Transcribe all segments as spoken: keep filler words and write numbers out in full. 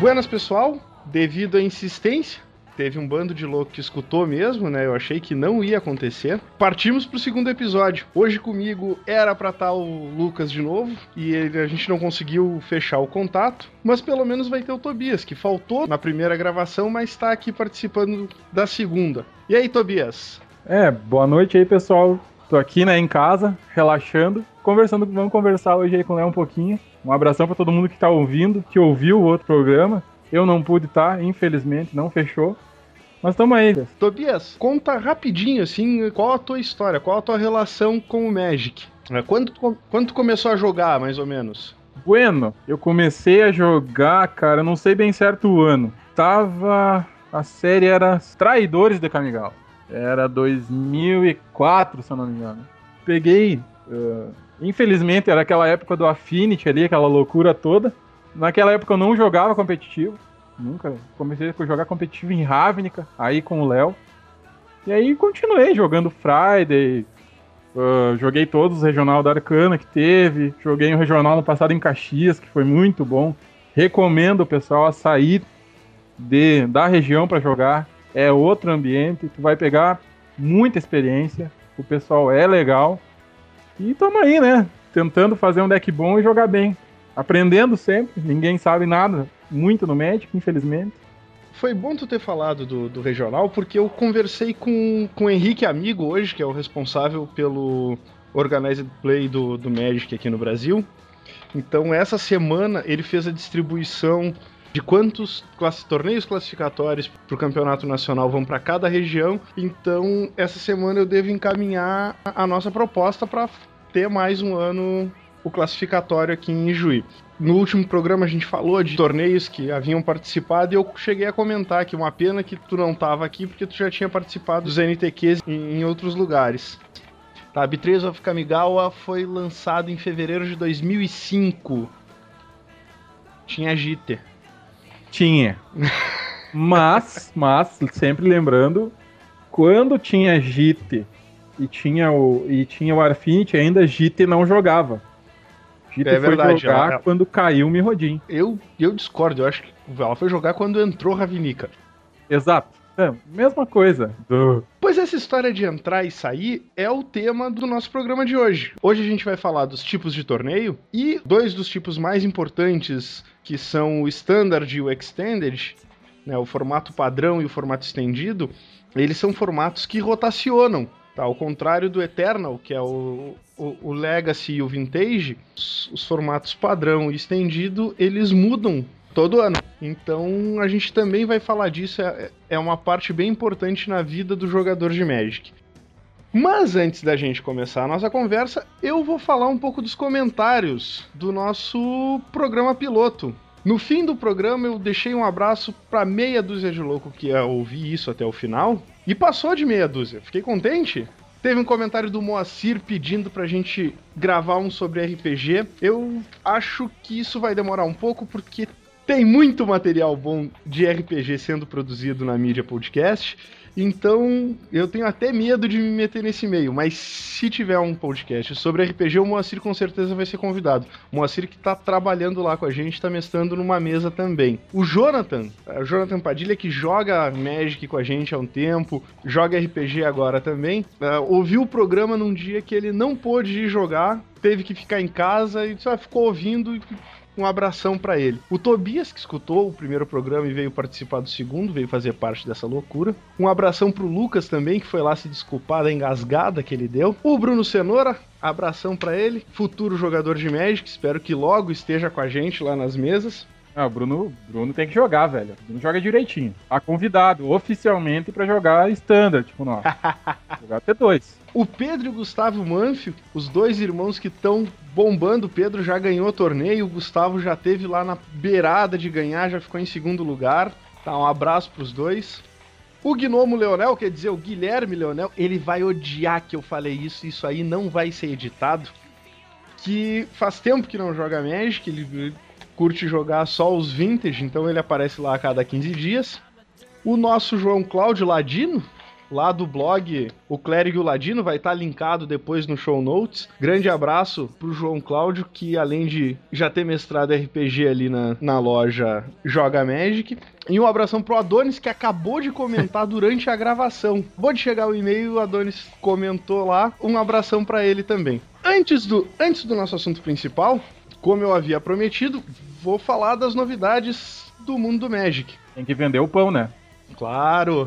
Buenas, pessoal. Devido à insistência, teve um bando de louco que escutou mesmo, né? Eu achei que não ia acontecer. Partimos pro segundo episódio. Hoje comigo era pra estar o Lucas de novo, e ele, a gente não conseguiu fechar o contato, mas pelo menos vai ter o Tobias, que faltou na primeira gravação, mas tá aqui participando da segunda. E aí, Tobias? É, boa noite aí, pessoal. Tô aqui, né, em casa, relaxando, conversando, vamos conversar hoje aí com o Léo um pouquinho. Um abração pra todo mundo que tá ouvindo, que ouviu o outro programa. Eu não pude estar, infelizmente, não fechou. Mas tamo aí. Tobias, conta rapidinho, assim, qual a tua história, qual a tua relação com o Magic? Quando, quando tu começou a jogar, mais ou menos? Bueno, eu comecei a jogar, cara, não sei bem certo o ano. Tava... A série era Traidores de Kamigawa. Era dois mil e quatro, se eu não me engano. Peguei... Uh, infelizmente, era aquela época do Affinity ali, aquela loucura toda. Naquela época eu não jogava competitivo. Nunca. Comecei a jogar competitivo em Ravnica, aí com o Léo. E aí continuei jogando Friday. Uh, joguei todos os regional da Arcana que teve. Joguei um regional no passado em Caxias, que foi muito bom. Recomendo o pessoal a sair de, da região para jogar. É outro ambiente, tu vai pegar muita experiência. O pessoal é legal. E tamo aí, né? Tentando fazer um deck bom e jogar bem. Aprendendo sempre, ninguém sabe nada muito no Magic, infelizmente. Foi bom tu ter falado do, do regional, porque eu conversei com, com o Henrique Amigo hoje, que é o responsável pelo Organized Play do, do Magic aqui no Brasil. Então essa semana ele fez a distribuição de quantos class, torneios classificatórios para o campeonato nacional vão para cada região. Então essa semana eu devo encaminhar a nossa proposta para ter mais um ano o classificatório aqui em Ijuí. No último programa a gente falou de torneios que haviam participado e eu cheguei a comentar que uma pena que tu não estava aqui porque tu já tinha participado dos N T Qs em, em outros lugares. Tá, Betrayals of Kamigawa foi lançado em fevereiro de dois mil e cinco. Tinha Jitter. Tinha. Mas, mas, sempre lembrando, quando tinha Jitter e tinha o, e tinha o Affinity, ainda Jitter não jogava. Jitter é foi verdade, jogar ela, quando caiu o Mirrodin. Eu, eu discordo, eu acho que ela foi jogar quando entrou Ravnica. Exato. É, mesma coisa. Do... Pois essa história de entrar e sair é o tema do nosso programa de hoje. Hoje a gente vai falar dos tipos de torneio e dois dos tipos mais importantes, que são o Standard e o Extended, né, o formato padrão e o formato estendido, eles são formatos que rotacionam. Tá, ao contrário do Eternal, que é o, o, o Legacy e o Vintage, os, os formatos padrão e estendido, eles mudam todo ano. Então a gente também vai falar disso, é, é uma parte bem importante na vida do jogador de Magic. Mas antes da gente começar a nossa conversa, eu vou falar um pouco dos comentários do nosso programa piloto. No fim do programa eu deixei um abraço para meia dúzia de louco que ia ouvir isso até o final. E passou de meia dúzia, fiquei contente. Teve um comentário do Moacir pedindo pra gente gravar um sobre R P G. Eu acho que isso vai demorar um pouco porque tem muito material bom de R P G sendo produzido na mídia podcast. Então eu tenho até medo de me meter nesse meio, mas se tiver um podcast sobre R P G, o Moacir com certeza vai ser convidado. O Moacir que tá trabalhando lá com a gente, tá mestrando numa mesa também. O Jonathan, o Jonathan Padilha, que joga Magic com a gente há um tempo, joga R P G agora também, uh, ouviu o programa num dia que ele não pôde ir jogar, teve que ficar em casa e só ficou ouvindo e... Um abração pra ele. O Tobias, que escutou o primeiro programa e veio participar do segundo, veio fazer parte dessa loucura. Um abração pro Lucas também, que foi lá se desculpar da engasgada que ele deu. O Bruno Cenoura, abração pra ele. Futuro jogador de Magic, espero que logo esteja com a gente lá nas mesas. Ah, o Bruno, Bruno tem que jogar, velho. O Bruno joga direitinho. Tá convidado oficialmente pra jogar Standard, tipo nós. Jogar T dois. O Pedro e o Gustavo Manfio, os dois irmãos que estão bombando. O Pedro já ganhou torneio, o Gustavo já teve lá na beirada de ganhar, já ficou em segundo lugar. Tá, um abraço pros dois. O Gnomo Leonel, quer dizer, o Guilherme Leonel, ele vai odiar que eu falei isso, isso aí não vai ser editado. Que faz tempo que não joga Magic, ele curte jogar só os Vintage, então ele aparece lá a cada quinze dias. O nosso João Cláudio Ladino, lá do blog O Clérigo e o Ladino, vai estar linkado depois no show notes. Grande abraço pro João Cláudio, que além de já ter mestrado R P G ali na, na loja Joga Magic. E um abração pro Adonis, que acabou de comentar durante a gravação. Acabou de chegar o e-mail, o Adonis comentou lá. Um abração pra ele também. Antes do, antes do nosso assunto principal, como eu havia prometido, vou falar das novidades do mundo do Magic. Tem que vender o pão, né? Claro!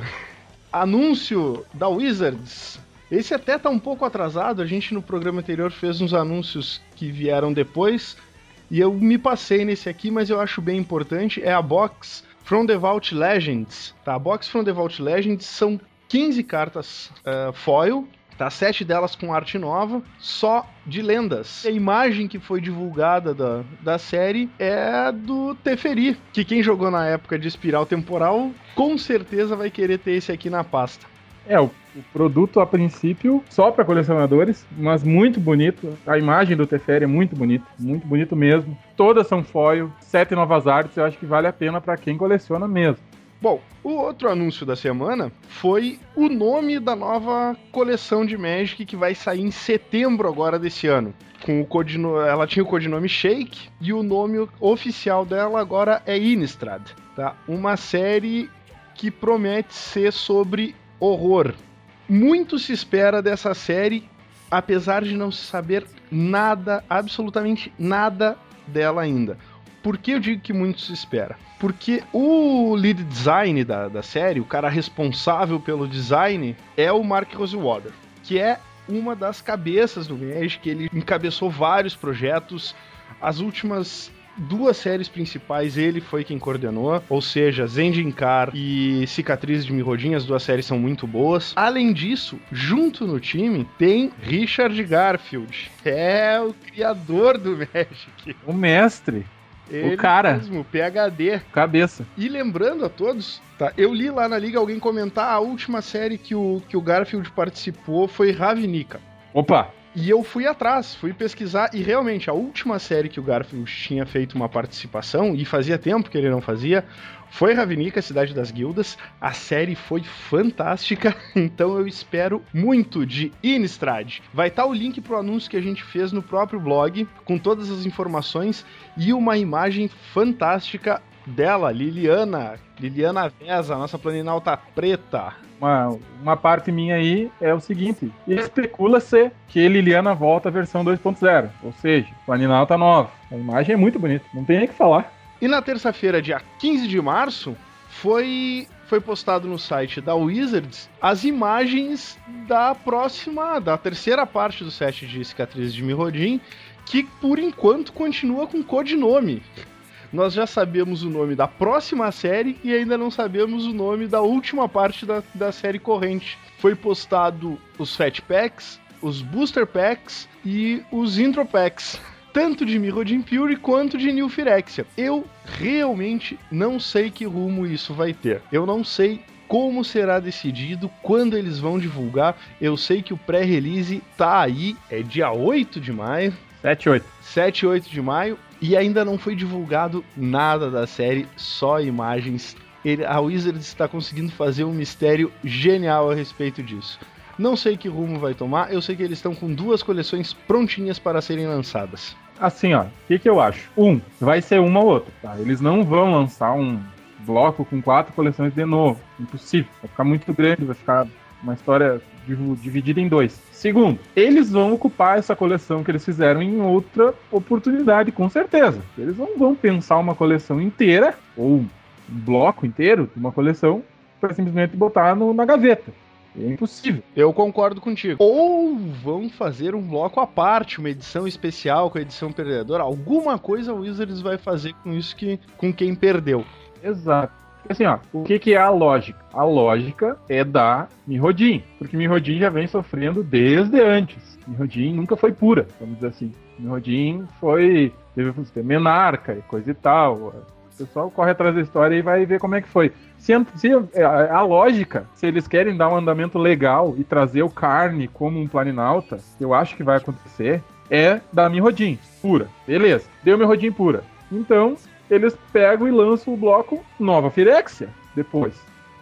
Anúncio da Wizards. Esse até tá um pouco atrasado, a gente no programa anterior fez uns anúncios que vieram depois, e eu me passei nesse aqui, mas eu acho bem importante, é a box From the Vault Legends. Tá? A box From the Vault Legends são quinze cartas uh, foil, tá? sete delas com arte nova, só de lendas. A imagem que foi divulgada da, da série é do Teferi, que quem jogou na época de Espiral Temporal, com certeza vai querer ter esse aqui na pasta. É, o, o produto a princípio só para colecionadores, mas muito bonito. A imagem do Teferi é muito bonita, muito bonito mesmo. Todas são foil, sete novas artes, eu acho que vale a pena para quem coleciona mesmo. Bom, o outro anúncio da semana foi o nome da nova coleção de Magic que vai sair em setembro agora desse ano. Com o codino... Ela tinha o codinome Shake e o nome oficial dela agora é Innistrad. Tá? Uma série que promete ser sobre horror. Muito se espera dessa série, apesar de não se saber nada, absolutamente nada dela ainda. Por que eu digo que muito se espera? Porque o lead design da, da série, o cara responsável pelo design, é o Mark Rosewater, que é uma das cabeças do Magic. Ele encabeçou vários projetos. As últimas duas séries principais ele foi quem coordenou, ou seja, Zendikar e Cicatriz de Mirrodin, as duas séries são muito boas. Além disso, junto no time tem Richard Garfield, é o criador do Magic. O mestre. Ele o cara. mesmo, P H D. Cabeça. E lembrando a todos, tá? Eu li lá na liga alguém comentar a última série que o, que o Garfield participou foi Ravnica. Opa! E eu fui atrás, fui pesquisar, e realmente a última série que o Garfield tinha feito uma participação, e fazia tempo que ele não fazia, foi Ravnica, Cidade das Guildas. A série foi fantástica, então eu espero muito de Innistrad. Vai estar o link pro anúncio que a gente fez no próprio blog, com todas as informações, e uma imagem fantástica dela, Liliana, Liliana Veza, nossa Planinauta preta. Uma, uma parte minha aí é o seguinte, especula-se que Liliana volta à versão dois ponto zero, ou seja, Planinauta nova. A imagem é muito bonita, não tem nem o que falar. E na terça-feira, dia quinze de março, foi, foi postado no site da Wizards as imagens da próxima, da terceira parte do set de Cicatriz de Mirrodin, que por enquanto continua com codinome. Nós já sabemos o nome da próxima série e ainda não sabemos o nome da última parte da, da série corrente. Foi postado os Fat Packs, os Booster Packs e os Intro Packs, tanto de Mirrodin Fury quanto de New Phyrexia. Eu realmente não sei que rumo isso vai ter. Eu não sei como será decidido, quando eles vão divulgar. Eu sei que o pré-release tá aí, é dia oito de maio. sete e oito. sete e oito de maio. E ainda não foi divulgado nada da série, só imagens. Ele, a Wizards está conseguindo fazer um mistério genial a respeito disso. Não sei que rumo vai tomar, eu sei que eles estão com duas coleções prontinhas para serem lançadas. Assim, ó, o que, que eu acho? Um, vai ser uma ou outra, tá? Eles não vão lançar um bloco com quatro coleções de novo. Impossível. Vai ficar muito grande, vai ficar uma história dividida em dois. Segundo, eles vão ocupar essa coleção que eles fizeram em outra oportunidade, com certeza. Eles não vão pensar uma coleção inteira, ou um bloco inteiro de uma coleção, para simplesmente botar no, na gaveta. É impossível. Eu concordo contigo. Ou vão fazer um bloco à parte, uma edição especial com a edição perdedora. Alguma coisa a Wizards vai fazer com isso, que, com quem perdeu. Exato. Assim, ó, o que, que é a lógica? A lógica é da Mirrodin, porque Mirrodin já vem sofrendo desde antes. Mirrodin nunca foi pura, vamos dizer assim. Mirrodin foi, teve menarca e coisa e tal. O pessoal corre atrás da história e vai ver como é que foi. Se, se a, a lógica, se eles querem dar um andamento legal e trazer o Carne como um Planinauta, eu acho que vai acontecer, é da Mirrodin pura. Beleza, deu Mirrodin pura. Então eles pegam e lançam o bloco Nova Phyrexia depois.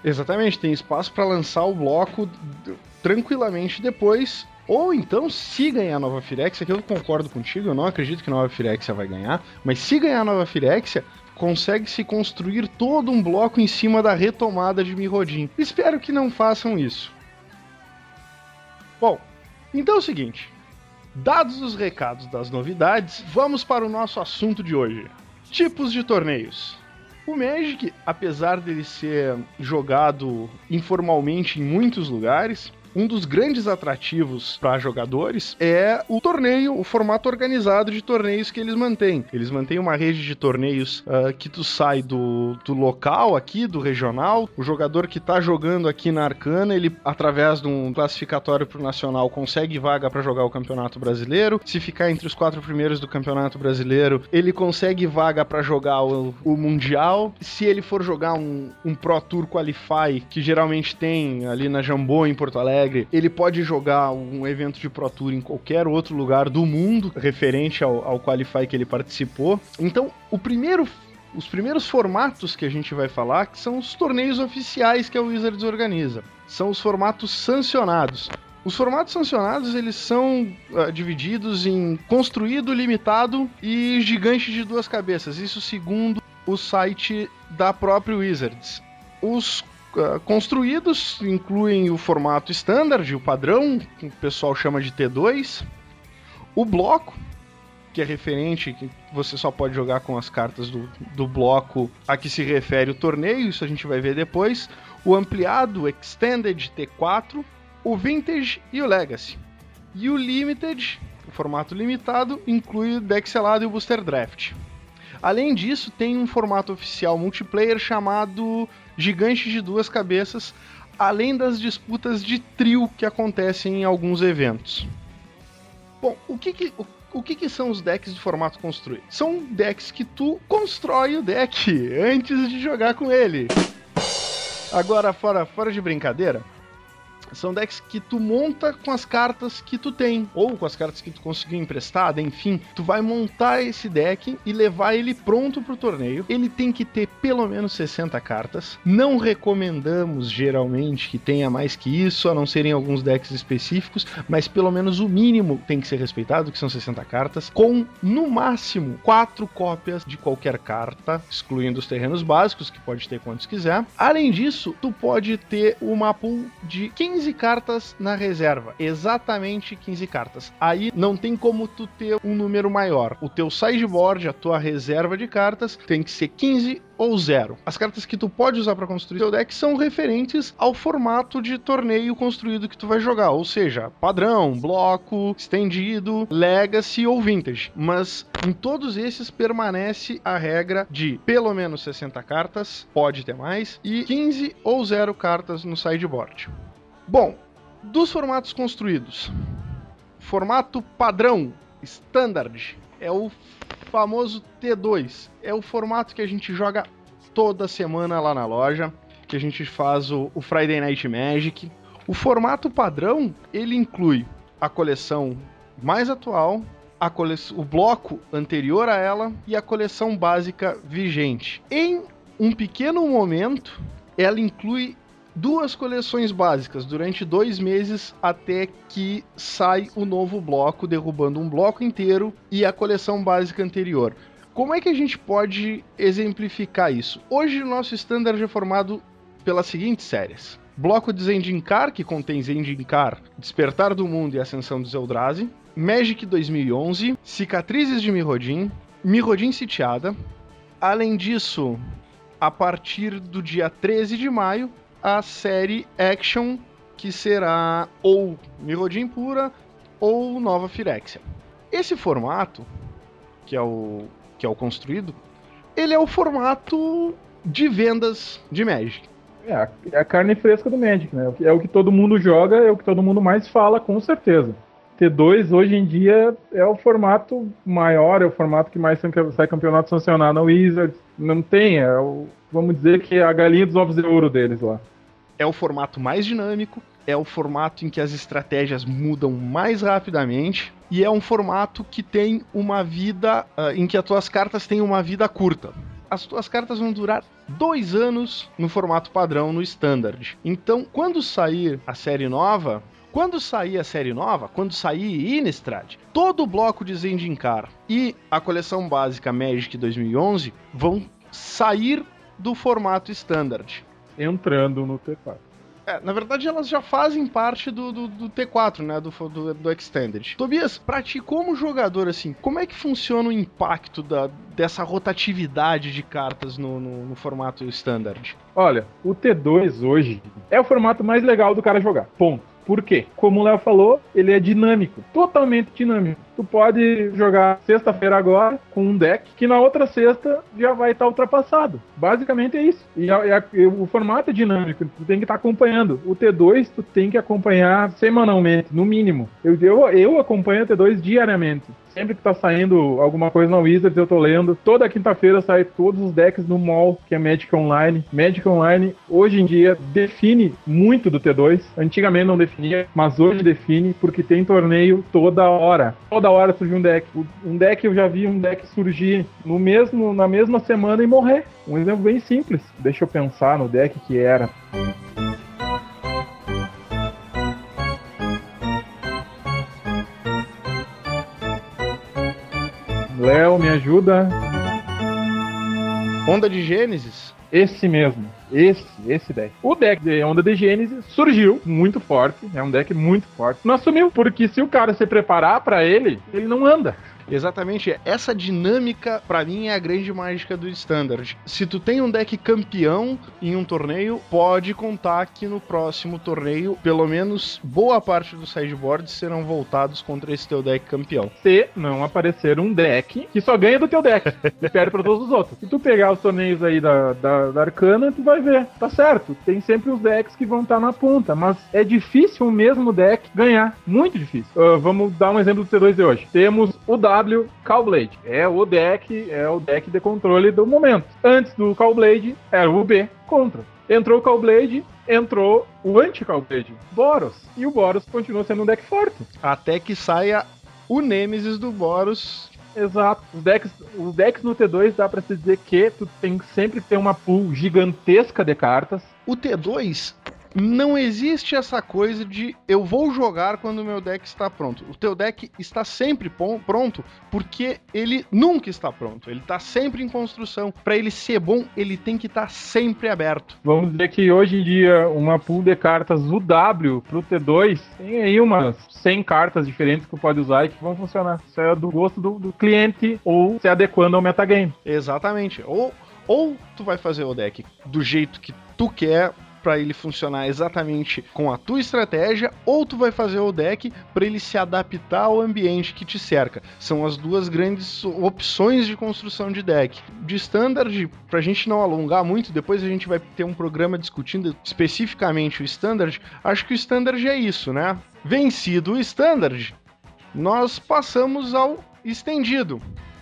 Exatamente, tem espaço para lançar o bloco tranquilamente depois. Ou então, se ganhar a Nova Phyrexia, que eu concordo contigo, eu não acredito que a Nova Phyrexia vai ganhar, mas se ganhar a Nova Phyrexia, consegue-se construir todo um bloco em cima da retomada de Mirrodin. Espero que não façam isso. Bom, então é o seguinte, dados os recados das novidades, vamos para o nosso assunto de hoje. Tipos de torneios. O Magic, apesar dele ser jogado informalmente em muitos lugares, um dos grandes atrativos para jogadores é o torneio, o formato organizado de torneios que eles mantêm. Eles mantêm uma rede de torneios uh, que tu sai do, do local aqui, do regional. O jogador que tá jogando aqui na Arcana, ele, através de um classificatório pro Nacional, consegue vaga para jogar o Campeonato Brasileiro. Se ficar entre os quatro primeiros do Campeonato Brasileiro, ele consegue vaga para jogar o, o Mundial. Se ele for jogar um, um Pro Tour Qualify, que geralmente tem ali na Jambô, em Porto Alegre, ele pode jogar um evento de Pro Tour em qualquer outro lugar do mundo, referente ao, ao Qualify que ele participou. Então, o primeiro, os primeiros formatos que a gente vai falar que são os torneios oficiais que a Wizards organiza. São os formatos sancionados. Os formatos sancionados, eles são uh, divididos em construído, limitado e gigante de duas cabeças. Isso segundo o site da própria Wizards. Os Uh, construídos incluem o formato standard, o padrão, que o pessoal chama de T dois, o bloco, que é referente, que você só pode jogar com as cartas do, do bloco a que se refere o torneio, isso a gente vai ver depois, o ampliado, o extended T quatro, o vintage e o legacy. E o limited, o formato limitado, inclui o deck selado e o booster draft. Além disso, tem um formato oficial multiplayer chamado Gigante de Duas Cabeças, além das disputas de trio que acontecem em alguns eventos. Bom, o que que, o, o que que são os decks de formato construído? São decks que tu constrói o deck antes de jogar com ele. Agora, fora, fora de brincadeira, são decks que tu monta com as cartas que tu tem, ou com as cartas que tu conseguiu emprestada, enfim. Tu vai montar esse deck e levar ele pronto pro torneio. Ele tem que ter pelo menos sessenta cartas. Não recomendamos, geralmente, que tenha mais que isso, a não serem alguns decks específicos, mas pelo menos o mínimo tem que ser respeitado, que são sessenta cartas, com, no máximo, quatro cópias de qualquer carta, excluindo os terrenos básicos, que pode ter quantos quiser. Além disso, tu pode ter uma pool de quinze cartas na reserva, exatamente quinze cartas. Aí não tem como tu ter um número maior. O teu sideboard, a tua reserva de cartas, tem que ser quinze ou zero. As cartas que tu pode usar para construir teu deck são referentes ao formato de torneio construído que tu vai jogar, ou seja, padrão, bloco, estendido, legacy ou vintage. Mas em todos esses permanece a regra de pelo menos sessenta cartas, pode ter mais, e quinze ou zero cartas no sideboard. Bom, dos formatos construídos, formato padrão, standard, é o famoso T dois. É o formato que a gente joga toda semana lá na loja, que a gente faz o, o Friday Night Magic. O formato padrão, ele inclui a coleção mais atual, a cole... o bloco anterior a ela e a coleção básica vigente. Em um pequeno momento, ela inclui duas coleções básicas durante dois meses até que sai o novo bloco, derrubando um bloco inteiro e a coleção básica anterior. Como é que a gente pode exemplificar isso? Hoje o nosso standard é formado pelas seguintes séries. Bloco de Zendikar, que contém Zendikar, Despertar do Mundo e Ascensão dos Eldrazi. Magic dois mil e onze, Cicatrizes de Mirrodin, Mirrodin Sitiada. Além disso, a partir do dia treze de maio, a série Action, que será ou Mirrodin Pura ou Nova Phyrexia. Esse formato, que é o, que é o construído, ele é o formato de vendas de Magic. É a, é a carne fresca do Magic, né? É o que todo mundo joga, é o que todo mundo mais fala, com certeza. T dois, hoje em dia, é o formato maior, é o formato que mais sai campeonato sancionado na Wizards. Não tem, é o, vamos dizer que é a galinha dos ovos de ouro deles lá. É o formato mais dinâmico, é o formato em que as estratégias mudam mais rapidamente e é um formato que tem uma vida, uh, em que as tuas cartas têm uma vida curta. as tuas cartas vão durar dois anos no formato padrão, no Standard. Então, quando sair a série nova, quando sair a série nova, quando sair Innistrad, todo o bloco de Zendikar e a coleção básica Magic dois mil e onze vão sair do formato Standard. Entrando no T quatro. É, na verdade, elas já fazem parte do, do, do T quatro, né? Do, do, do Extended. Tobias, pra ti, como jogador, assim, como é que funciona o impacto da, dessa rotatividade de cartas no, no, no formato Standard? Olha, o T dois hoje é o formato mais legal do cara jogar. Ponto. Por quê? Como o Léo falou, ele é dinâmico, totalmente dinâmico. Tu pode jogar sexta-feira agora com um deck que na outra sexta já vai estar ultrapassado. Basicamente é isso. E, a, e, a, e o formato é dinâmico, tu tem que estar acompanhando. O T dois tu tem que acompanhar semanalmente, no mínimo. Eu, eu, eu acompanho o T dois diariamente. Sempre que tá saindo alguma coisa na Wizards, eu tô lendo. Toda quinta-feira sai todos os decks no mall, que é Magic Online. Magic Online, hoje em dia, define muito do T dois. Antigamente não definia, mas hoje define, porque tem torneio toda hora. Toda hora surge um deck. Um deck, eu já vi um deck surgir no mesmo, na mesma semana e morrer. Um exemplo bem simples. Deixa eu pensar no deck que era. Léo, me ajuda. Onda de Gênesis? Esse mesmo. Esse, esse deck. O deck de Onda de Gênesis surgiu muito forte. É um deck muito forte. Não assumiu, porque se o cara se preparar pra ele, ele não anda. Exatamente, essa dinâmica pra mim é a grande mágica do Standard. Se tu tem um deck campeão em um torneio, pode contar que no próximo torneio, pelo menos boa parte dos sideboards serão voltados contra esse teu deck campeão. Se não aparecer um deck que só ganha do teu deck e perde pra todos os outros. Se tu pegar os torneios aí da, da, da Arcana, tu vai ver, tá certo, tem sempre os decks que vão estar na ponta, mas é difícil o mesmo deck ganhar, muito difícil. Uh, vamos dar um exemplo do T dois de hoje. Temos o W Callblade. É o deck, é o deck de controle do momento. Antes do Callblade era o B contra. Entrou o Callblade, entrou o anti-Callblade, Boros. E o Boros continua sendo um deck forte. Até que saia o Nemesis do Boros. Exato. Os decks, os decks no T dois dá pra se dizer que tu tem que sempre ter uma pool gigantesca de cartas. O T dois... não existe essa coisa de eu vou jogar quando o meu deck está pronto. O teu deck está sempre pronto porque ele nunca está pronto. Ele está sempre em construção. Para ele ser bom, ele tem que estar sempre aberto. Vamos dizer que hoje em dia uma pool de cartas U W pro T dois tem aí umas cem cartas diferentes que tu pode usar e que vão funcionar. Isso é do gosto do, do cliente ou se adequando ao metagame. Exatamente. Ou, ou tu vai fazer o deck do jeito que tu quer, para ele funcionar exatamente com a tua estratégia, ou tu vai fazer o deck para ele se adaptar ao ambiente que te cerca. São as duas grandes opções de construção de deck. De Standard, pra gente não alongar muito, depois a gente vai ter um programa discutindo especificamente o Standard. Acho que o Standard é isso, né? Vencido o Standard, nós passamos ao Estendido.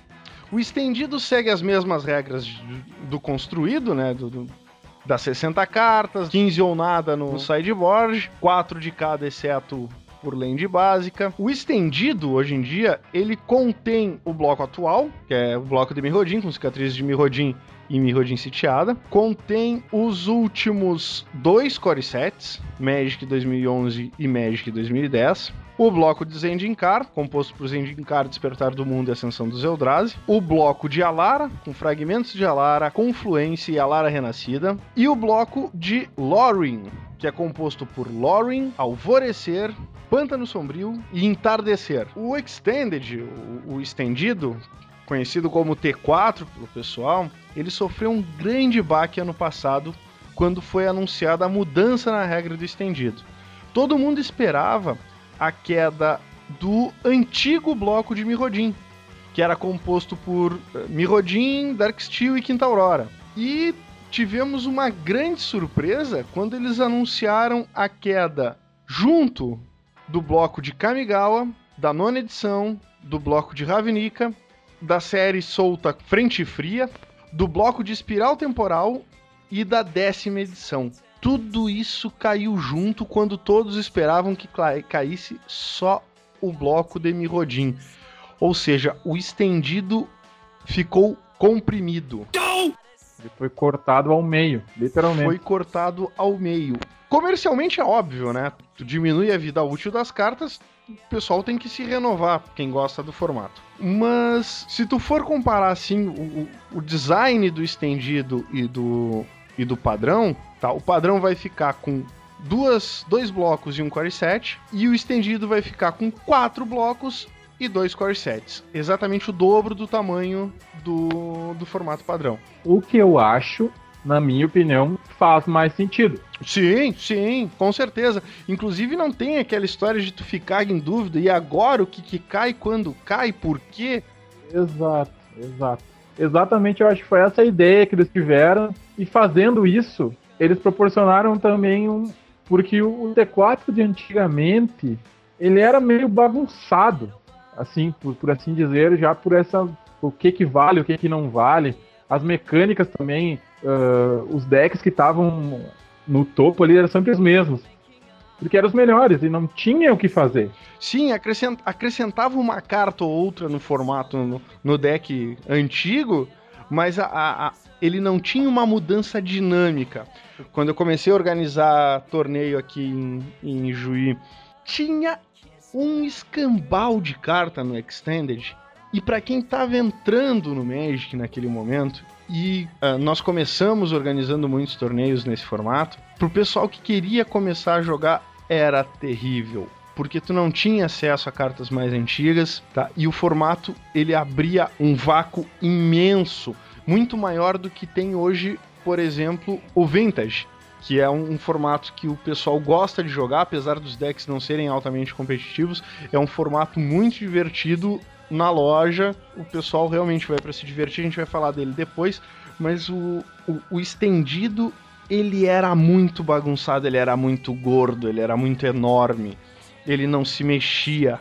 O Estendido segue as mesmas regras do construído, né? Do, do das sessenta cartas, quinze ou nada no sideboard, quatro de cada, exceto por land básica. O estendido, hoje em dia, ele contém o bloco atual, que é o bloco de Mirrodin, com cicatrizes de Mirrodin e Mirrodin sitiada. Contém os últimos dois core sets, Magic dois mil e onze e Magic dois mil e dez. O bloco de Zendikar, composto por Zendikar, Despertar do Mundo e Ascensão dos Eldrazi. O bloco de Alara, com fragmentos de Alara, Confluência e Alara Renascida. E o bloco de Lorwyn, que é composto por Lorwyn, Alvorecer, Pântano Sombrio e Entardecer. O Extended, o, o estendido, conhecido como T quatro pelo pessoal, ele sofreu um grande baque ano passado, quando foi anunciada a mudança na regra do estendido. Todo mundo esperava a queda do antigo bloco de Mirrodin, que era composto por Mirrodin, Darksteel e Quinta Aurora. E tivemos uma grande surpresa quando eles anunciaram a queda junto do bloco de Kamigawa, da nona edição, do bloco de Ravnica, da série solta Frente Fria, do bloco de Espiral Temporal e da décima edição. Tudo isso caiu junto quando todos esperavam que caísse só o bloco de Mirrodin. Ou seja, o estendido ficou comprimido. Ele foi cortado ao meio, literalmente. Foi cortado ao meio. Comercialmente é óbvio, né? Tu diminui a vida útil das cartas, o pessoal tem que se renovar, quem gosta do formato. Mas se tu for comparar assim o, o design do estendido e do, e do padrão, tá? O padrão vai ficar com duas, dois blocos e um core set, e o estendido vai ficar com quatro blocos e dois core sets. Exatamente o dobro do tamanho do, do formato padrão. O que eu acho, na minha opinião, faz mais sentido. Sim, sim, com certeza. Inclusive não tem aquela história de tu ficar em dúvida, e agora o que, que cai, quando cai, por quê? Exato, exato. Exatamente, eu acho que foi essa a ideia que eles tiveram, e fazendo isso, eles proporcionaram também um... Porque o T quatro de antigamente, ele era meio bagunçado, assim, por, por assim dizer, já por essa... O que que vale, o que que não vale. As mecânicas também, uh, os decks que estavam no topo ali eram sempre os mesmos. Porque eram os melhores e não tinha o que fazer. Sim, acrescent, acrescentava uma carta ou outra no formato, no, no deck antigo, mas a, a, a, ele não tinha uma mudança dinâmica. Quando eu comecei a organizar torneio aqui em, em Juí, tinha um escambau de carta no Extended. E para quem estava entrando no Magic naquele momento, e uh, nós começamos organizando muitos torneios nesse formato, pro pessoal que queria começar a jogar era terrível, porque tu não tinha acesso a cartas mais antigas, tá? E o formato ele abria um vácuo imenso, muito maior do que tem hoje, por exemplo, o Vintage, que é um, um formato que o pessoal gosta de jogar, apesar dos decks não serem altamente competitivos. É um formato muito divertido na loja, o pessoal realmente vai para se divertir, a gente vai falar dele depois, mas o, o, o estendido, ele era muito bagunçado, ele era muito gordo, ele era muito enorme, ele não se mexia.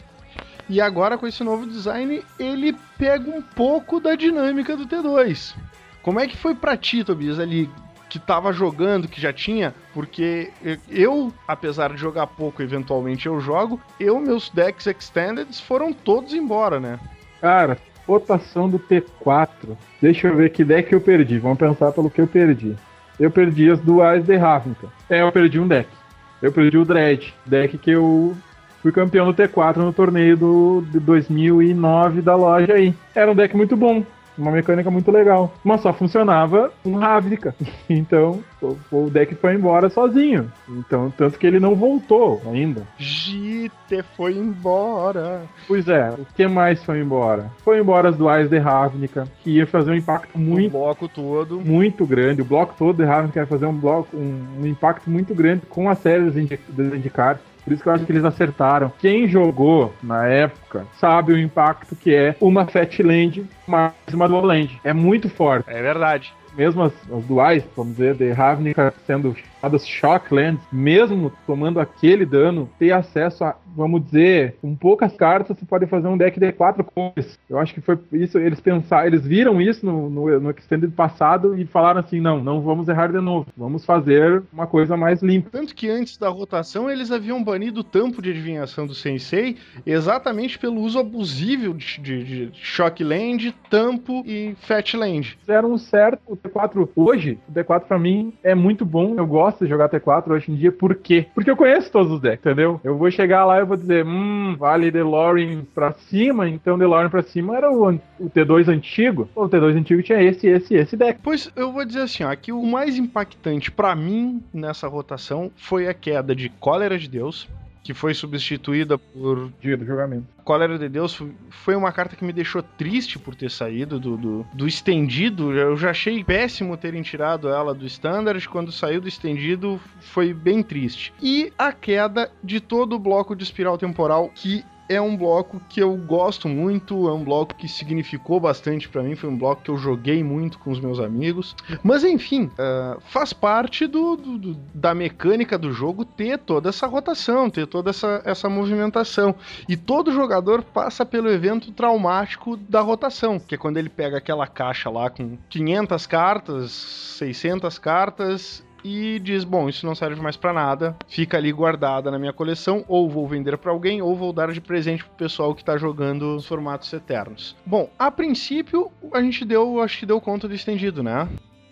E agora com esse novo design, ele pega um pouco da dinâmica do T dois. Como é que foi pra ti, Tobias, ali, que tava jogando, que já tinha? Porque eu, apesar de jogar pouco, eventualmente eu jogo, eu, meus decks extended foram todos embora, né? Cara, votação do T quatro. Deixa eu ver que deck eu perdi. Vamos pensar pelo que eu perdi. Eu perdi as duais de Ravnica. É, eu perdi um deck. Eu perdi o Dread, deck que eu fui campeão do T quatro no torneio do, de dois mil e nove da loja aí. Era um deck muito bom. Uma mecânica muito legal. Mas só funcionava com Ravnica. Então, o, o deck foi embora sozinho. Então, tanto que ele não voltou ainda. G T foi embora. Pois é, o que mais foi embora? Foi embora as duais de Ravnica, que ia fazer um impacto muito... O bloco todo. Muito grande. O bloco todo de Ravnica ia fazer um, bloco, um, um impacto muito grande com a série dos Zendikar. Por isso que eu acho que eles acertaram. Quem jogou na época sabe o impacto que é uma Fat Land mais uma Dual Land. É muito forte. É verdade. Mesmo as, as duais, vamos dizer, de Ravnica sendo chamadas Shock Lands, mesmo tomando aquele dano, ter acesso a, vamos dizer, com poucas cartas, você pode fazer um deck de quatro cores. Eu acho que foi isso, eles pensaram, eles viram isso no, no, no Extended passado e falaram assim, não, não vamos errar de novo, vamos fazer uma coisa mais limpa. Tanto que antes da rotação, eles haviam banido o tampo de adivinhação do Sensei exatamente pelo uso abusivo de, de, de Shock Land, tampo e Fat Land. Fizeram um certo, o T quatro hoje, o T quatro pra mim é muito bom, eu gosto de jogar T quatro hoje em dia, por quê? Porque eu conheço todos os decks, entendeu? Eu vou chegar lá e vou dizer, hum, vale DeLorean pra cima, então DeLorean pra cima era o, o T dois antigo, o T dois antigo tinha esse, esse e esse deck. Pois eu vou dizer assim, ó, que o mais impactante pra mim nessa rotação foi a queda de Cólera de Deus, que foi substituída por... Dia do jogamento. Cólera de Deus foi uma carta que me deixou triste por ter saído do, do, do estendido. Eu já achei péssimo terem tirado ela do Standard. Quando saiu do estendido, foi bem triste. E a queda de todo o bloco de Espiral Temporal, que é um bloco que eu gosto muito, é um bloco que significou bastante pra mim, foi um bloco que eu joguei muito com os meus amigos. Mas enfim, uh, faz parte do, do, do, da mecânica do jogo ter toda essa rotação, ter toda essa, essa movimentação. E todo jogador passa pelo evento traumático da rotação, que é quando ele pega aquela caixa lá com quinhentas cartas, seiscentas cartas... e diz, bom, isso não serve mais pra nada, fica ali guardada na minha coleção, ou vou vender pra alguém, ou vou dar de presente pro pessoal que tá jogando os formatos eternos. Bom, a princípio, a gente deu, acho que deu conta do estendido, né?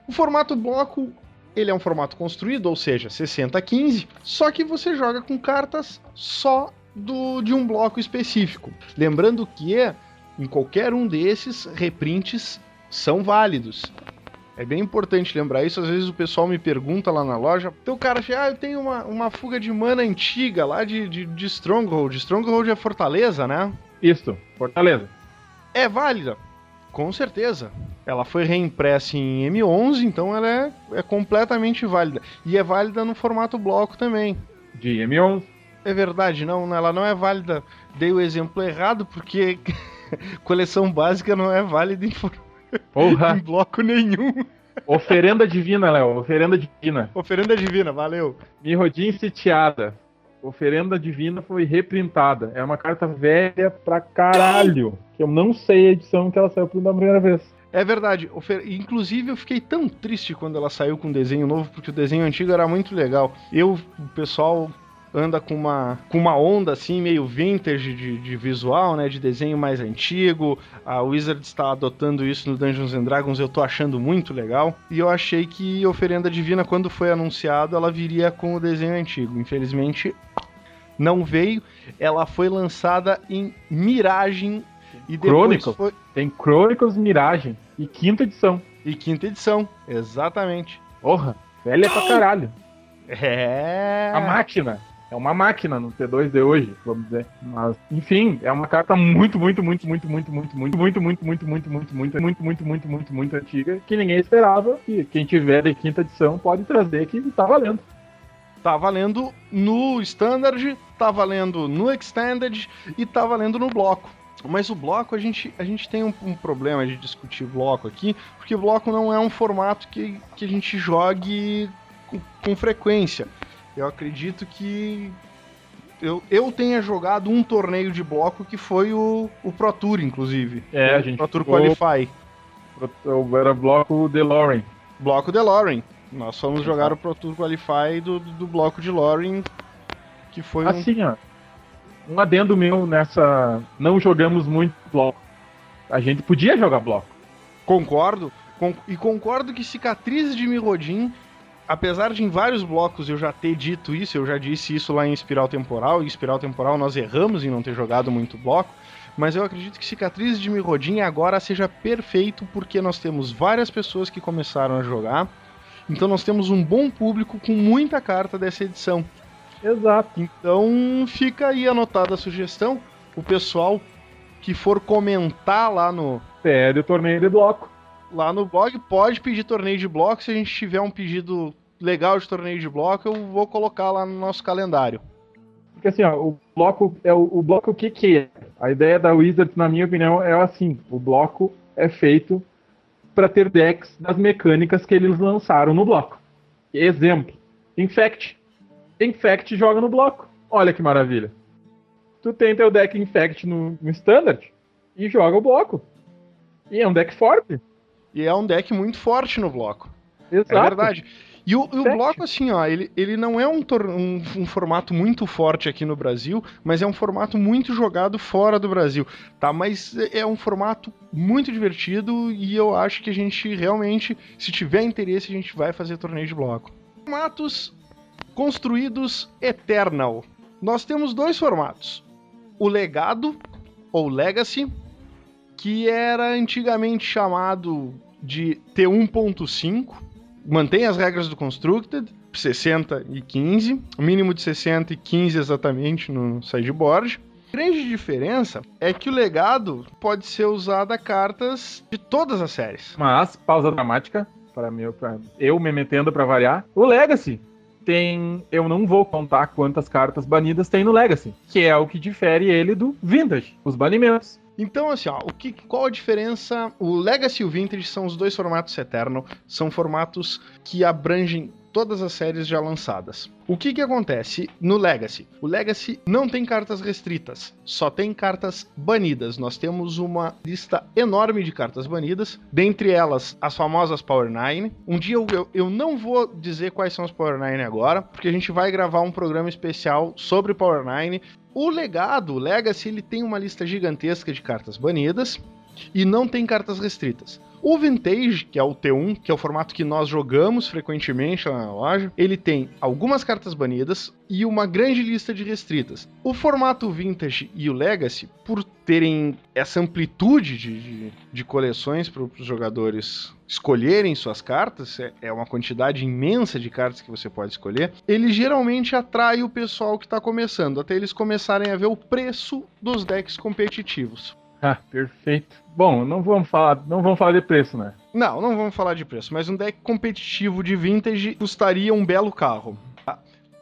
O formato bloco, ele é um formato construído, ou seja, sessenta a quinze, só que você joga com cartas só do, de um bloco específico. Lembrando que em qualquer um desses, reprints são válidos. É bem importante lembrar isso. Às vezes o pessoal me pergunta lá na loja, então o cara fala, ah, eu tenho uma, uma fuga de mana antiga lá de, de, de Stronghold. Stronghold é Fortaleza, né? Isso, Fortaleza. É válida? Com certeza. Ela foi reimpressa em M onze, então ela é, é completamente válida. E é válida no formato bloco também. De M onze. É verdade, não, ela não é válida. Dei o exemplo errado, porque coleção básica não é válida em, for... em bloco nenhum. Oferenda divina, Léo, oferenda divina. Oferenda divina, valeu. Mirrodin sitiada. Oferenda divina foi reprintada. É uma carta velha pra caralho. Que eu não sei a edição que ela saiu pela primeira vez. É verdade. Ofer... Inclusive, eu fiquei tão triste quando ela saiu com um desenho novo, porque o desenho antigo era muito legal. Eu, o pessoal anda com uma, com uma onda assim, meio vintage de, de visual, né? De desenho mais antigo. A Wizards está adotando isso no Dungeons and Dragons, eu tô achando muito legal. E eu achei que Oferenda Divina, quando foi anunciado, ela viria com o desenho antigo. Infelizmente, não veio. Ela foi lançada em Miragem. E Chronicles. Foi... Tem Chronicles Miragem. E quinta edição. E quinta edição, exatamente. Porra, velha pra caralho. É. A máquina. É uma máquina no T dois de hoje, vamos dizer. Mas, enfim, é uma carta muito, muito, muito, muito, muito, muito, muito, muito, muito, muito, muito, muito, muito, muito, muito, muito, muito, muito antiga, que ninguém esperava. E quem tiver de quinta edição pode trazer que tá valendo. Tá valendo no Standard, tá valendo no Extended e tá valendo no bloco. Mas o bloco, a gente, a gente tem um, um problema de discutir bloco aqui, porque bloco não é um formato que, que a gente jogue com, com frequência. Eu acredito que eu, eu tenha jogado um torneio de bloco que foi o, o Pro Tour, inclusive. É, a o gente Pro Tour ficou... Qualify. Era bloco de Lauren. Bloco de Lauren. Nós fomos Exato. jogar o Pro Tour Qualify do, do bloco de Lauren, que foi um... Assim, ó. Um adendo meu nessa... Não jogamos muito bloco. A gente podia jogar bloco. Concordo. Com... E concordo que Cicatrizes de Mirrodin, apesar de em vários blocos eu já ter dito isso, eu já disse isso lá em Espiral Temporal, e em Espiral Temporal nós erramos em não ter jogado muito bloco, mas eu acredito que Cicatrizes de Mirrodin agora seja perfeito, porque nós temos várias pessoas que começaram a jogar, então nós temos um bom público com muita carta dessa edição. Exato. Então fica aí anotada a sugestão, o pessoal que for comentar lá no... Pede o torneio de bloco. Lá no blog pode pedir torneio de bloco. Se a gente tiver um pedido legal de torneio de bloco, eu vou colocar lá no nosso calendário. Porque assim, ó, o bloco é o, o bloco o que que é? A ideia da Wizards, na minha opinião, é assim, o bloco é feito para ter decks das mecânicas que eles lançaram no bloco. Exemplo, Infect. Infect joga no bloco. Olha que maravilha. Tu tem teu deck Infect no, no Standard e joga o bloco. E é um deck forte. E é um deck muito forte no bloco. Exato. É verdade. E o, e o bloco, assim, ó, ele, ele não é um, um, um formato muito forte aqui no Brasil, mas é um formato muito jogado fora do Brasil, tá? Mas é um formato muito divertido e eu acho que a gente realmente, se tiver interesse, a gente vai fazer torneio de bloco. Formatos construídos Eternal. Nós temos dois formatos. O Legado, ou Legacy, que era antigamente chamado de T um ponto cinco, mantém as regras do Constructed, sessenta e quinze, mínimo de sessenta e quinze exatamente no sideboard. A grande diferença é que o Legado pode ser usado a cartas de todas as séries. Mas, pausa dramática, para mim, pra eu me metendo para variar, o Legacy tem... Eu não vou contar quantas cartas banidas tem no Legacy, que é o que difere ele do Vintage, os banimentos. Então, assim, ó, o que, qual a diferença? O Legacy e o Vintage são os dois formatos Eternal, são formatos que abrangem todas as séries já lançadas. O que que acontece no Legacy? O Legacy não tem cartas restritas, só tem cartas banidas. Nós temos uma lista enorme de cartas banidas, dentre elas as famosas Power nove. Um dia eu, eu, eu não vou dizer quais são as Power nove agora, porque a gente vai gravar um programa especial sobre Power nove. O Legado, o Legacy, ele tem uma lista gigantesca de cartas banidas e não tem cartas restritas. O Vintage, que é o T um, que é o formato que nós jogamos frequentemente lá na loja, ele tem algumas cartas banidas e uma grande lista de restritas. O formato Vintage e o Legacy, por terem essa amplitude de, de, de coleções para os jogadores escolherem suas cartas, é, é uma quantidade imensa de cartas que você pode escolher, ele geralmente atrai o pessoal que está começando, até eles começarem a ver o preço dos decks competitivos. Ah, perfeito. Bom, não vamos falar, não vamos falar de preço, né? Não, não vamos falar de preço, mas um deck competitivo de Vintage custaria um belo carro. Tá?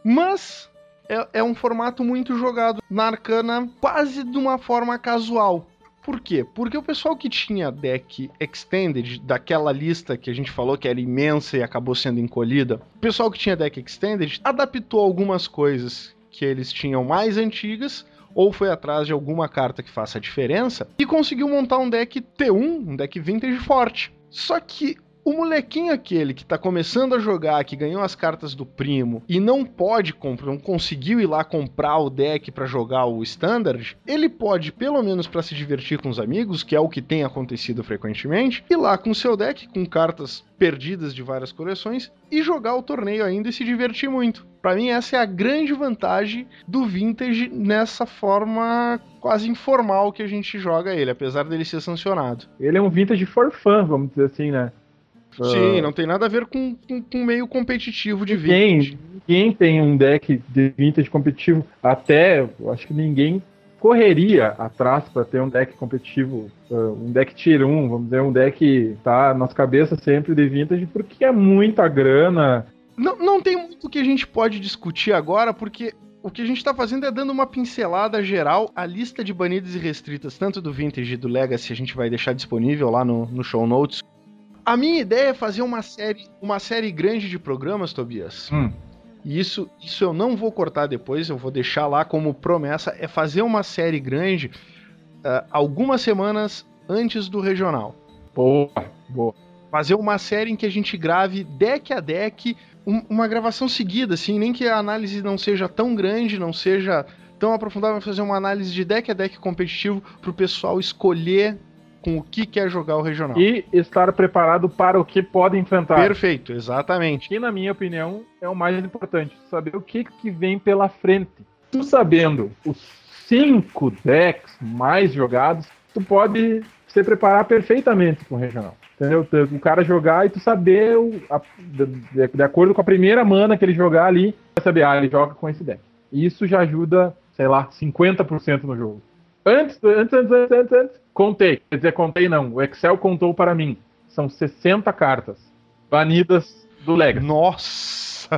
Mas é, é um formato muito jogado na Arcana quase de uma forma casual. Por quê? Porque o pessoal que tinha deck Extended, daquela lista que a gente falou que era imensa e acabou sendo encolhida, o pessoal que tinha deck Extended adaptou algumas coisas que eles tinham mais antigas, ou foi atrás de alguma carta que faça a diferença, e conseguiu montar um deck T um, um deck Vintage forte. Só que o molequinho aquele que tá começando a jogar, que ganhou as cartas do primo, e não pode comprar, não conseguiu ir lá comprar o deck pra jogar o Standard, ele pode, pelo menos pra se divertir com os amigos, que é o que tem acontecido frequentemente, ir lá com seu deck, com cartas perdidas de várias coleções, e jogar o torneio ainda e se divertir muito. Pra mim, essa é a grande vantagem do Vintage nessa forma quase informal que a gente joga ele, apesar dele ser sancionado. Ele é um Vintage for fun, vamos dizer assim, né? Sim, uh... não tem nada a ver com, com, com meio competitivo de Vintage. Vintage. Quem tem um deck de Vintage competitivo, até, eu acho que ninguém correria atrás para ter um deck competitivo, uh, um deck Tier um, vamos dizer, um deck tá nas cabeças sempre de Vintage, porque é muita grana. Não, não tem muito que a gente pode discutir agora, porque o que a gente está fazendo é dando uma pincelada geral. A lista de banidas e restritas, tanto do Vintage e do Legacy, a gente vai deixar disponível lá no, no show notes. A minha ideia é fazer uma série, uma série grande de programas, Tobias. Hum. E isso, isso eu não vou cortar depois, eu vou deixar lá como promessa, é fazer uma série grande uh, algumas semanas antes do regional. Boa, boa. Fazer uma série em que a gente grave deck a deck, um, uma gravação seguida, assim, nem que a análise não seja tão grande, não seja tão aprofundada, mas fazer uma análise de deck a deck competitivo para o pessoal escolher com o que quer jogar o regional. E estar preparado para o que pode enfrentar. Perfeito, exatamente. Que, na minha opinião, é o mais importante. Saber o que, que vem pela frente. Tu sabendo os cinco decks mais jogados, tu pode se preparar perfeitamente com o regional. Entendeu? O cara jogar e tu saber, o, a, de, de acordo com a primeira mana que ele jogar ali, vai saber, ah, ele joga com esse deck. E isso já ajuda, sei lá, cinquenta por cento no jogo. Antes, antes, antes, antes, antes, antes, contei. Quer dizer, contei não. O Excel contou para mim. São sessenta cartas banidas do Legacy. Nossa!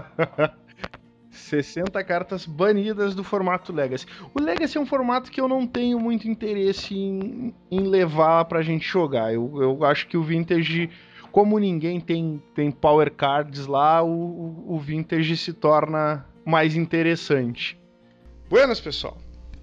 sessenta cartas banidas do formato Legacy. O Legacy é um formato que eu não tenho muito interesse em, em levar pra gente jogar. Eu, eu acho que o Vintage, como ninguém tem, tem Power Cards lá, o, o Vintage se torna mais interessante. Buenas, pessoal.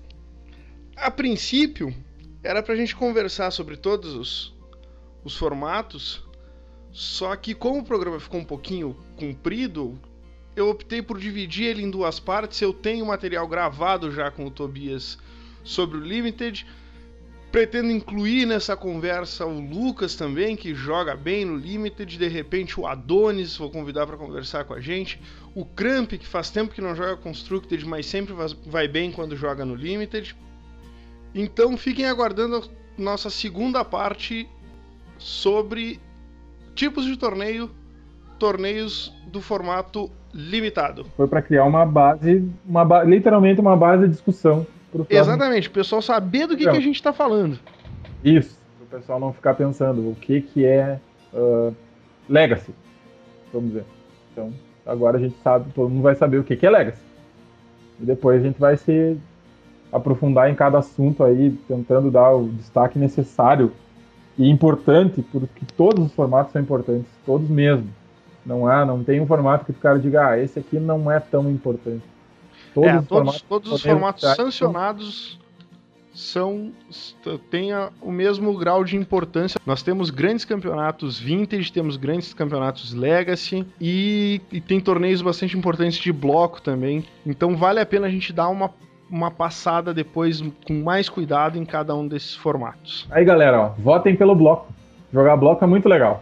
A princípio, era pra gente conversar sobre todos os, os formatos, só que como o programa ficou um pouquinho comprido, eu optei por dividir ele em duas partes. Eu tenho material gravado já com o Tobias sobre o Limited, pretendo incluir nessa conversa o Lucas também, que joga bem no Limited, de repente o Adonis, vou convidar para conversar com a gente, o Cramp, que faz tempo que não joga Constructed, mas sempre vai bem quando joga no Limited. Então fiquem aguardando a nossa segunda parte sobre tipos de torneio, torneios do formato limitado. Foi para criar uma base, uma ba- literalmente uma base de discussão. Pro Exatamente, o pessoal saber do que, que a gente está falando. Isso, para o pessoal não ficar pensando o que, que é uh, Legacy, vamos dizer. Então, agora a gente sabe, todo mundo vai saber o que, que é Legacy. E depois a gente vai se aprofundar em cada assunto aí, tentando dar o destaque necessário e importante, porque todos os formatos são importantes, todos mesmo. Não há, não tem um formato que o cara diga, ah, esse aqui não é tão importante. Todos, é, os, todos, formatos, todos os formatos sancionados são, têm a, o mesmo grau de importância. Nós temos grandes campeonatos Vintage, temos grandes campeonatos Legacy e, e tem torneios bastante importantes de bloco também. Então vale a pena a gente dar uma, uma passada depois com mais cuidado em cada um desses formatos. Aí, galera, ó, votem pelo bloco. Jogar bloco é muito legal.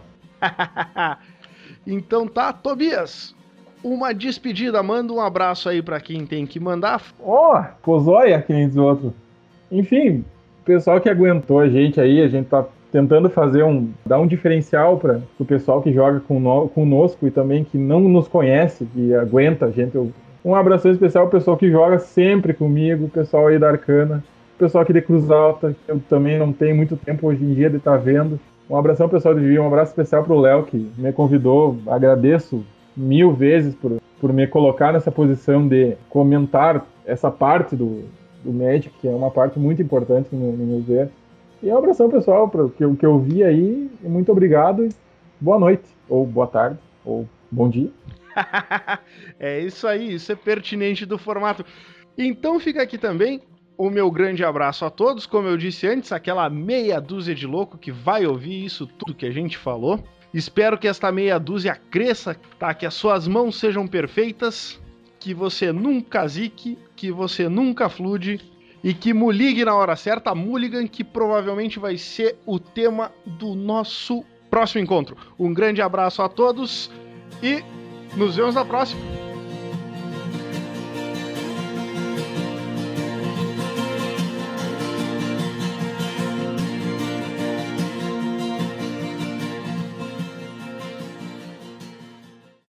Então tá, Tobias, uma despedida, manda um abraço aí pra quem tem que mandar. Ó, oh, pozóia, que nem diz o outro. Enfim, o pessoal que aguentou a gente aí, a gente tá tentando fazer um, dar um diferencial para o pessoal que joga com no, conosco e também que não nos conhece, que aguenta a gente. Eu, um abraço especial ao pessoal que joga sempre comigo, o pessoal aí da Arcana, o pessoal aqui de Cruz Alta, que eu também não tenho muito tempo hoje em dia de estar vendo. Um abração pessoal de Vivi, um abraço especial pro Léo, que me convidou, agradeço mil vezes por, por me colocar nessa posição de comentar essa parte do, do Magic, que é uma parte muito importante no, no meu ver. E um abração pessoal para o que, que eu vi aí, e muito obrigado, e boa noite, ou boa tarde, ou bom dia. É isso aí, isso é pertinente do formato. Então fica aqui também o meu grande abraço a todos, como eu disse antes, aquela meia dúzia de louco que vai ouvir isso tudo que a gente falou. Espero que esta meia dúzia cresça, tá? Que as suas mãos sejam perfeitas, que você nunca zique, que você nunca flude e que muligue na hora certa, Mulligan, que provavelmente vai ser o tema do nosso próximo encontro. Um grande abraço a todos e nos vemos na próxima.